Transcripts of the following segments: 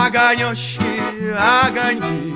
огонечки, огоньки,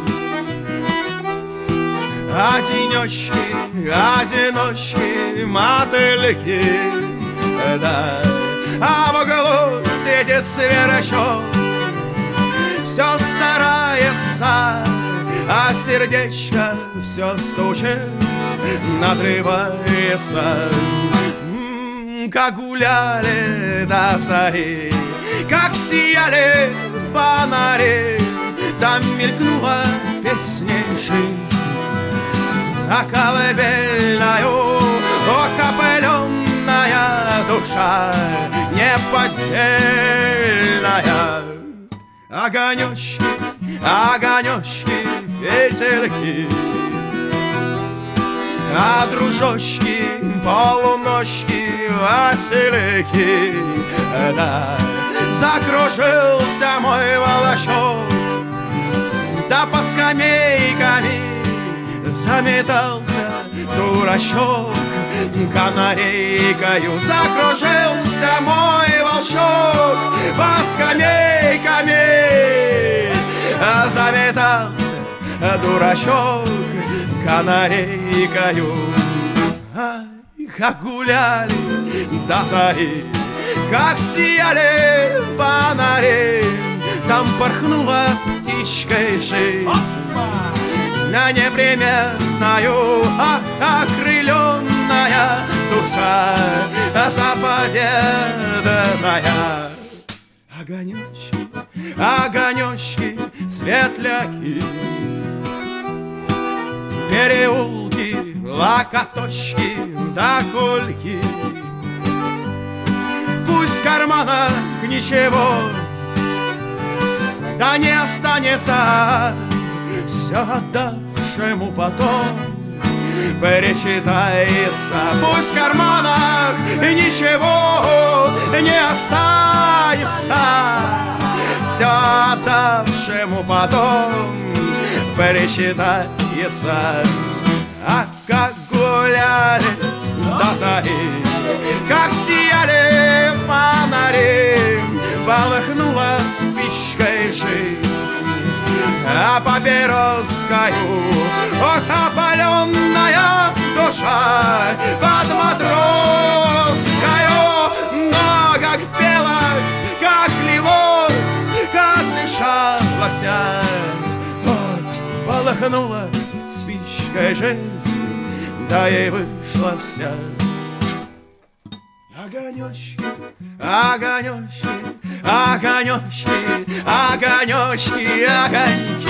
одиночки, одиночки, мотыльки, да. А в углу сидит сверчок, все старается, а сердечко все стучит, надрывается. Как гуляли до зари, как сияли фонари, там мелькнула песня жизнь. А колыбельною, о, опыленная душа неподдельная. Огонечки, огонечки, ветерки, а дружочки, полуночки, васильки, да. Закружился мой волочок, да по скамейками заметался дурачок. Канарейкою закружился мой волчок, по скамейками заметался дурачок. Канарейкою, ай, как гуляли до зари, как сияли фонари, там порхнула птичкой жизнь на непременную, окрыленная душа заповедная. Огонечки, огонечки, светляки, переулки, локоточки да кольки. Пусть в карманах ничего да не останется, все отдавшему потом перечитается. Пусть в карманах ничего не останется, все отдавшему потом перечитается. А как гуляли до зари, как сияли фонари, полыхнула спичкой жизнь, а папироскою, ох, опаленная душа под матроскою. Но как пелось, как лилось, как дышалось, ох, полыхнула спичкой жизнь, да и вышла вся. Огонечки, огонечки, огонечки, огонечки, огоньки.